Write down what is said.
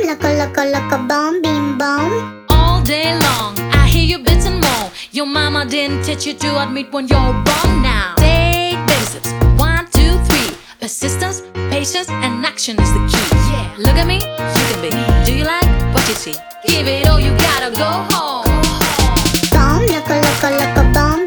like a bomb, beam bomb. All day long, I hear you bits and more. Your mama didn't teach you to admit when you're wrong now. Take baby steps, 1, 2, 3. Persistence, patience, and action is the key. Yeah, look at me, you can be. Do you like what you see? Give it all, you gotta go home. Bomb like a bomb.